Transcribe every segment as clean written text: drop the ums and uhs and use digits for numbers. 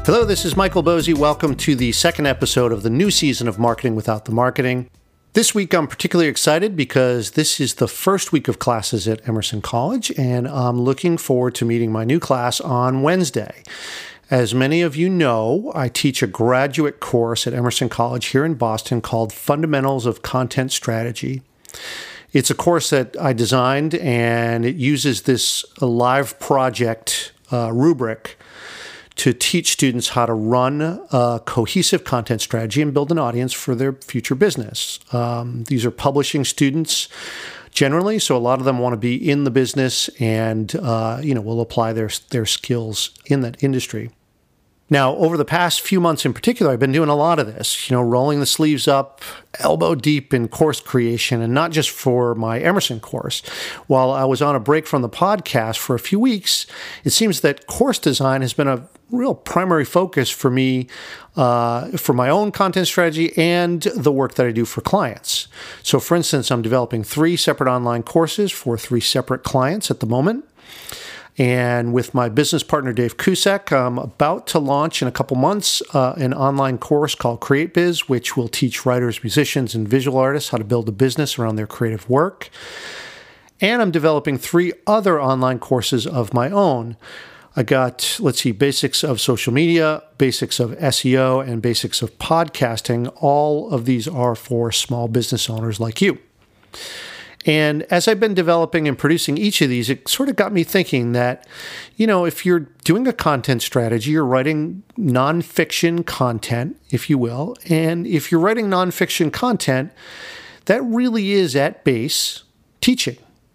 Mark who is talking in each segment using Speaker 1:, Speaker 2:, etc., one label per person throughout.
Speaker 1: Hello, this is Michael Bosey. Welcome to the second episode of the new season of Marketing Without the Marketing. This week, I'm particularly excited because this is the first week of classes at Emerson College, and I'm looking forward to meeting my new class on Wednesday. As many of you know, I teach a graduate course at Emerson College here in Boston called Fundamentals of Content Strategy. It's a course that I designed, and it uses this live project rubric to teach students how to run a cohesive content strategy and build an audience for their future business. These are publishing students generally, so a lot of them want to be in the business and will apply their skills in that industry. Now, over the past few months in particular, I've been doing a lot of this, rolling the sleeves up, elbow deep in course creation, and not just for my Emerson course. While I was on a break from the podcast for a few weeks, it seems that course design has been a real primary focus for me for my own content strategy and the work that I do for clients. So, for instance, I'm developing 3 separate online courses for 3 separate clients at the moment. And with my business partner, Dave Cusack, I'm about to launch in a couple months an online course called Create Biz, which will teach writers, musicians, and visual artists how to build a business around their creative work. And I'm developing 3 other online courses of my own. I got, basics of social media, basics of SEO, and basics of podcasting. All of these are for small business owners like you. And as I've been developing and producing each of these, it sort of got me thinking that, if you're doing a content strategy, you're writing nonfiction content, if you will. And if you're writing nonfiction content, that really is at base teaching.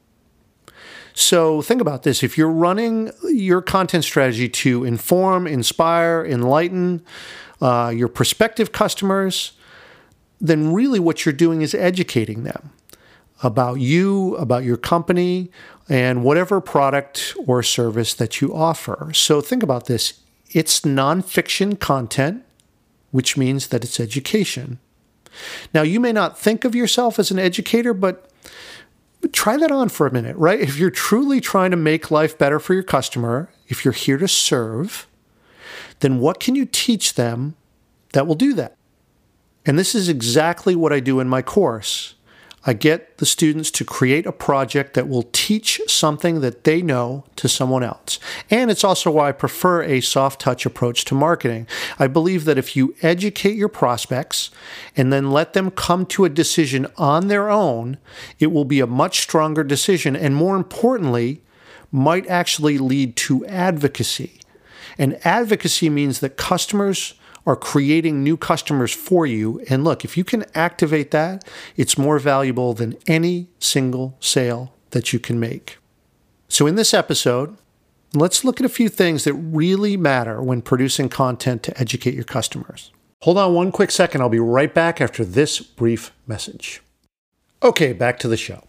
Speaker 1: So think about this. If you're running your content strategy to inform, inspire, enlighten your prospective customers, then really what you're doing is educating them about you, about your company, and whatever product or service that you offer. So think about this. It's nonfiction content, which means that it's education. Now, you may not think of yourself as an educator, but try that on for a minute, right? If you're truly trying to make life better for your customer, if you're here to serve, then what can you teach them that will do that? And this is exactly what I do in my course. I get the students to create a project that will teach something that they know to someone else. And it's also why I prefer a soft touch approach to marketing. I believe that if you educate your prospects and then let them come to a decision on their own, it will be a much stronger decision and, more importantly, might actually lead to advocacy. And advocacy means that customers are creating new customers for you. And look, if you can activate that, it's more valuable than any single sale that you can make. So in this episode, let's look at a few things that really matter when producing content to educate your customers. Hold on one quick second. I'll be right back after this brief message. Okay, back to the show.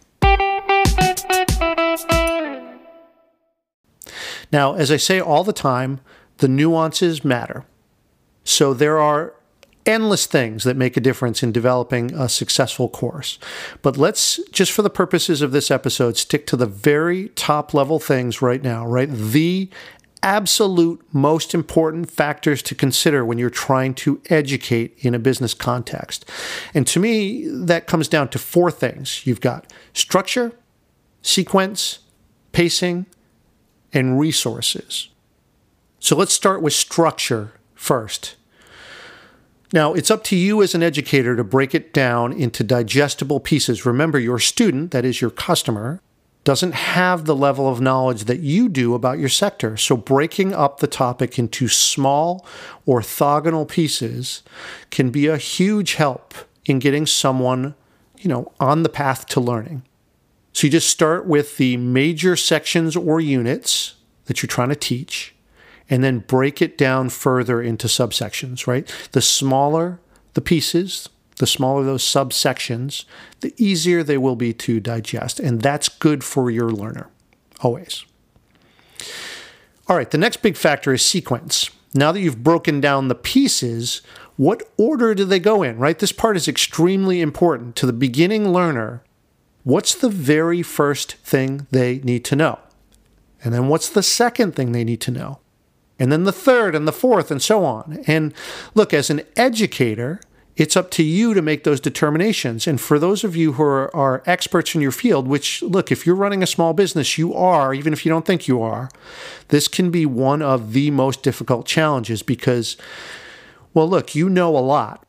Speaker 1: Now, as I say all the time, the nuances matter. So there are endless things that make a difference in developing a successful course. But let's, just for the purposes of this episode, stick to the very top level things right now, right? The absolute most important factors to consider when you're trying to educate in a business context. And to me, that comes down to 4 things. You've got structure, sequence, pacing, and resources. So let's start with structure first. Now, it's up to you as an educator to break it down into digestible pieces. Remember, your student, that is your customer, doesn't have the level of knowledge that you do about your sector. So breaking up the topic into small orthogonal pieces can be a huge help in getting someone, on the path to learning. So you just start with the major sections or units that you're trying to teach, and then break it down further into subsections, right? The smaller the pieces, the smaller those subsections, the easier they will be to digest. And that's good for your learner, always. All right, the next big factor is sequence. Now that you've broken down the pieces, what order do they go in, right? This part is extremely important. To the beginning learner, what's the very first thing they need to know? And then what's the second thing they need to know? and then the third and the fourth and so on. And look, as an educator, it's up to you to make those determinations. And for those of you who are experts in your field, which, look, if you're running a small business, you are, even if you don't think you are, this can be one of the most difficult challenges because, well, look, you know a lot.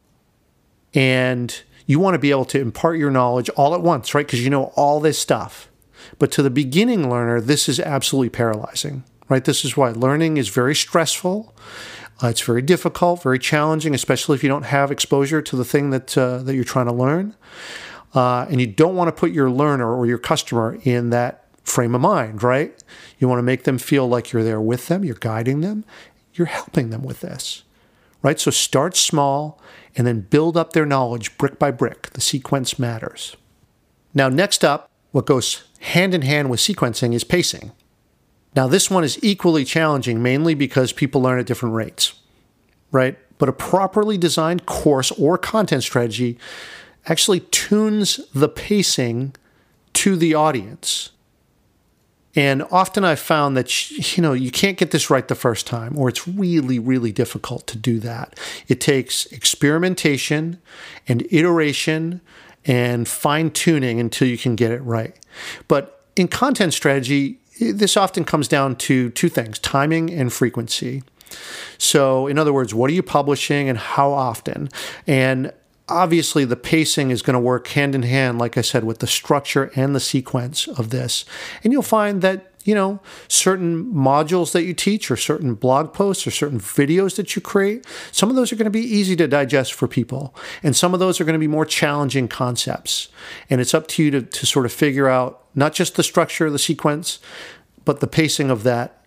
Speaker 1: And you want to be able to impart your knowledge all at once, right? Because you know all this stuff. But to the beginning learner, this is absolutely paralyzing, right? This is why learning is very stressful. It's very difficult, very challenging, especially if you don't have exposure to the thing that you're trying to learn. And you don't want to put your learner or your customer in that frame of mind, right? You want to make them feel like you're there with them, you're guiding them, you're helping them with this, right? So start small and then build up their knowledge brick by brick. The sequence matters. Now, next up, what goes hand in hand with sequencing is pacing. Now, this one is equally challenging, mainly because people learn at different rates, right? But a properly designed course or content strategy actually tunes the pacing to the audience. And often I've found that, you can't get this right the first time, or it's really, really difficult to do that. It takes experimentation and iteration and fine-tuning until you can get it right. But in content strategy, this often comes down to two things, timing and frequency. So in other words, what are you publishing and how often? And obviously the pacing is going to work hand in hand, like I said, with the structure and the sequence of this. And you'll find that, certain modules that you teach or certain blog posts or certain videos that you create, some of those are going to be easy to digest for people. And some of those are going to be more challenging concepts. And it's up to you to sort of figure out not just the structure of the sequence, but the pacing of that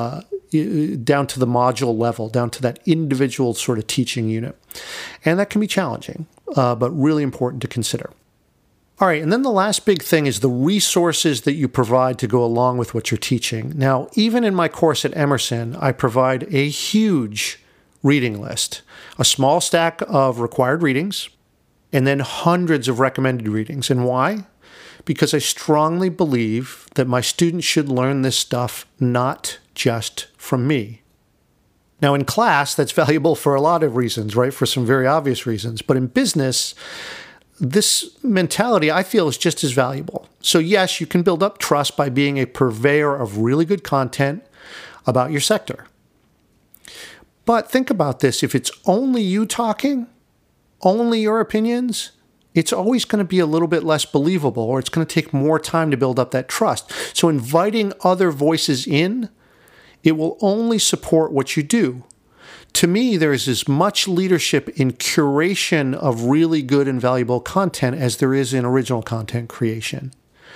Speaker 1: down to the module level, down to that individual sort of teaching unit. And that can be challenging, but really important to consider. All right, and then the last big thing is the resources that you provide to go along with what you're teaching. Now, even in my course at Emerson, I provide a huge reading list, a small stack of required readings, and then hundreds of recommended readings. And why? Because I strongly believe that my students should learn this stuff not just from me. Now, in class, that's valuable for a lot of reasons, right? For some very obvious reasons. But in business, this mentality, I feel, is just as valuable. So yes, you can build up trust by being a purveyor of really good content about your sector. But think about this. If it's only you talking, only your opinions, it's always going to be a little bit less believable, or it's going to take more time to build up that trust. So inviting other voices in, it will only support what you do. To me, there is as much leadership in curation of really good and valuable content as there is in original content creation.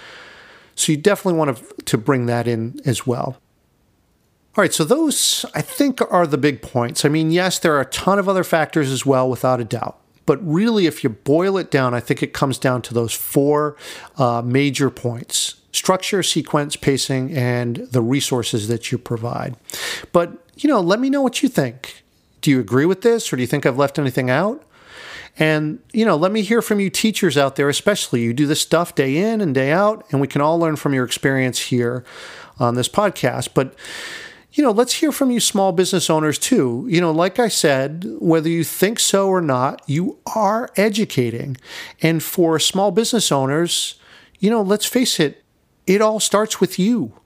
Speaker 1: So you definitely want to bring that in as well. All right, so those, I think, are the big points. I mean, yes, there are a ton of other factors as well, without a doubt. But really, if you boil it down, I think it comes down to those four major points: structure, sequence, pacing, and the resources that you provide. But, let me know what you think. Do you agree with this, or do you think I've left anything out? And, let me hear from you teachers out there, especially. You do this stuff day in and day out, and we can all learn from your experience here on this podcast. But, let's hear from you small business owners too. Like I said, whether you think so or not, you are educating. And for small business owners, let's face it, it all starts with you.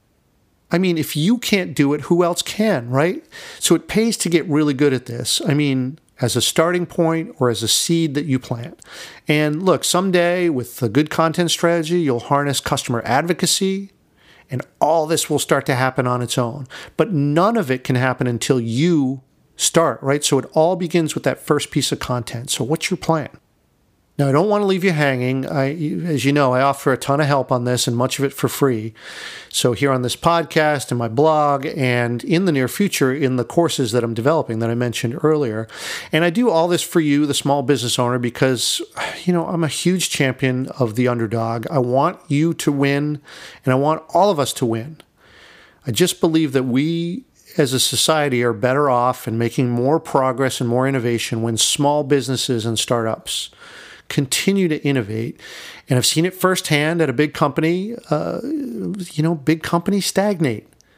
Speaker 1: I mean, if you can't do it, who else can, right? So it pays to get really good at this. I mean, as a starting point or as a seed that you plant. And look, someday with a good content strategy, you'll harness customer advocacy, and all this will start to happen on its own. But none of it can happen until you start, right? So it all begins with that first piece of content. So what's your plan? Now, I don't want to leave you hanging. As you know, I offer a ton of help on this, and much of it for free. So here on this podcast and my blog, and in the near future in the courses that I'm developing that I mentioned earlier. And I do all this for you, the small business owner, because, I'm a huge champion of the underdog. I want you to win, and I want all of us to win. I just believe that we as a society are better off and making more progress and more innovation when small businesses and startups continue to innovate. And I've seen it firsthand at a big company. Big companies stagnate.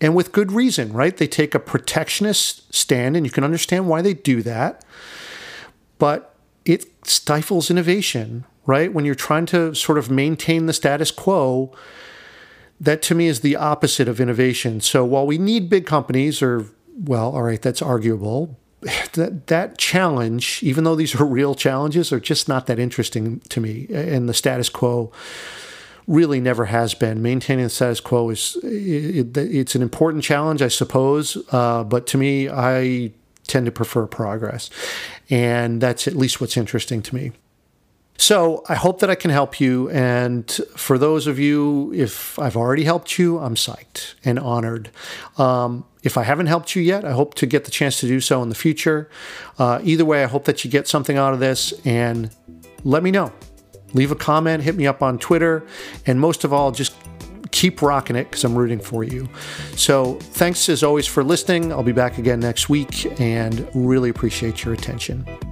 Speaker 1: And with good reason, right? They take a protectionist stand, and you can understand why they do that. But it stifles innovation, right? When you're trying to sort of maintain the status quo, that to me is the opposite of innovation. So while we need big companies, or, well, all right, that's arguable. That challenge, even though these are real challenges, are just not that interesting to me. And the status quo really never has been. Maintaining the status quo it's an important challenge, I suppose. But to me, I tend to prefer progress. And that's at least what's interesting to me. So I hope that I can help you. And for those of you, if I've already helped you, I'm psyched and honored. If I haven't helped you yet, I hope to get the chance to do so in the future. Either way, I hope that you get something out of this, and let me know. Leave a comment, hit me up on Twitter, and most of all, just keep rocking it because I'm rooting for you. So thanks as always for listening. I'll be back again next week and really appreciate your attention.